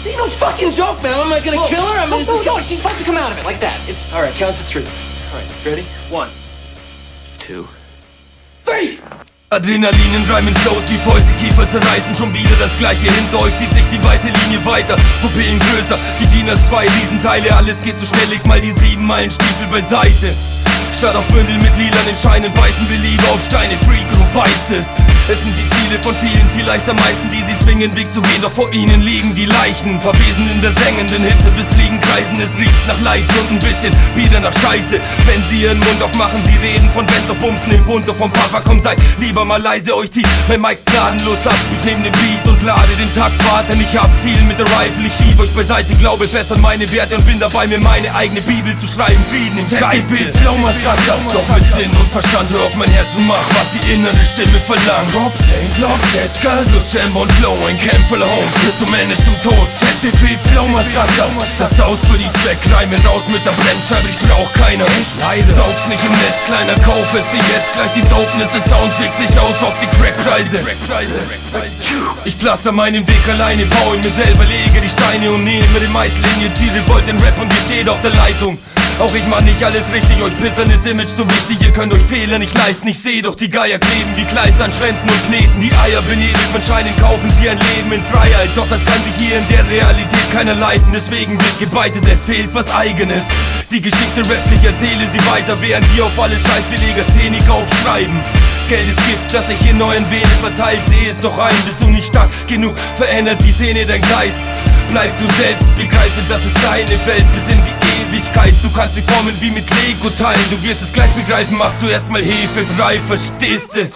Ain't no fucking joke, man. Am I gonna kill her? I mean, No, she's about to come out of it like that. It's all right. Count to 3. All right, ready? 1, 2, 3. Adrenalin in Rhyme Flows, die Fäuste, Kiefer zerreißen, schon wieder das gleiche. Hinter euch zieht sich die weiße Linie weiter, Pupillen größer, wie Ginas 2 Riesenteile. Alles geht so schnell, leg mal die 7 Meilen Stiefel beiseite. Statt auf Bündel mit lilanen Scheinen beißen wir lieber auf Steine. Freak, du weißt es. Es sind die Ziele von vielen, vielleicht am meisten, die sie zwingen, Weg zu gehen. Doch vor ihnen liegen die Leichen, verwesen in der sengenden Hitze, bis Fliegen kreisen. Es riecht nach Leid und ein bisschen wieder nach Scheiße. Wenn sie ihren Mund aufmachen, sie reden von Bands auf Bumsen im Bunto vom Papa. Komm, seid lieber mal leise, euch zieht mein Mic gnadenlos ab. Ich nehm den Beat und lade den Takt, warte, ich hab Ziel mit der Rifle. Ich schieb euch beiseite, glaube fest an meine Werte und bin dabei, mir meine eigene Bibel zu schreiben. Frieden im Geiste. Doch mit Sinn und Verstand, hör auf mein Herz und mach, was die innere Stimme verlangt. Rob, Saint, Lock, Descalzos, Jam und Flow, ein Camp voller Homes, bis zum Ende zum Tod. ZTP, Flow Massaker, das Haus für die Zweckreime, raus mit der Bremsscheibe, ich brauch keiner. Saug's nicht im Netz, kleiner, kauf es dir jetzt, gleich die Dopeness des Sounds wirkt sich aus auf die Crackpreise. Ich pflaster meinen Weg alleine, baue mir selber, lege die Steine und nehme den Meißel in ihr Ziel, Revolt in Rap und ihr steht auf der Leitung. Auch ich mach nicht alles richtig, euch Pissern ist Image so wichtig. Ihr könnt euch Fehler nicht leisten, ich seh doch die Geier kleben wie Kleister an Schwänzen und kneten. Die Eier benebelt von Scheinen, kaufen sie ein Leben in Freiheit. Doch das kann sich hier in der Realität keiner leisten, deswegen wird gebeitet, es fehlt was Eigenes. Die Geschichte Raps, ich erzähle sie weiter, während die auf alles scheiß wie Legastheniker aufschreiben. Geld ist Gift, das sich in neuen Venen verteilt, seh es doch ein, bist du nicht stark genug, verändert die Szene dein Geist. Bleib du selbst, begreife, das ist deine Welt bis in die Ewigkeit. Du kannst sie formen wie mit Lego-Teilen, du wirst es gleich begreifen, machst du erstmal Hefebrei, verstehst du?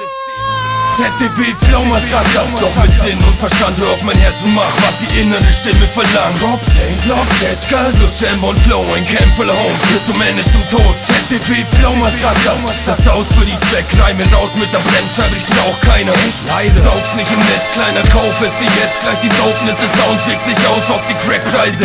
ZTP, Flow Massaker, doch mit Sinn und Verstand, hör auf mein Herz und mach, was die innere Stimme verlangt. Rob, Saint, Lock, Descalzos, Jam und Flow, ein Camp voller Homes, bis zum Ende zum Tod. ZTP, Flow Massaker, das Haus für die Zweckreime, raus mit der Bremsscheibe, ich brauch keiner. Saug's nicht im Netz, kleiner, kauf es dir jetzt, gleich die Dopeness des Sounds wirkt sich aus auf die Crackpreise.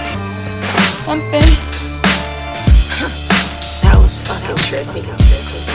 Something. That was fucking trippy.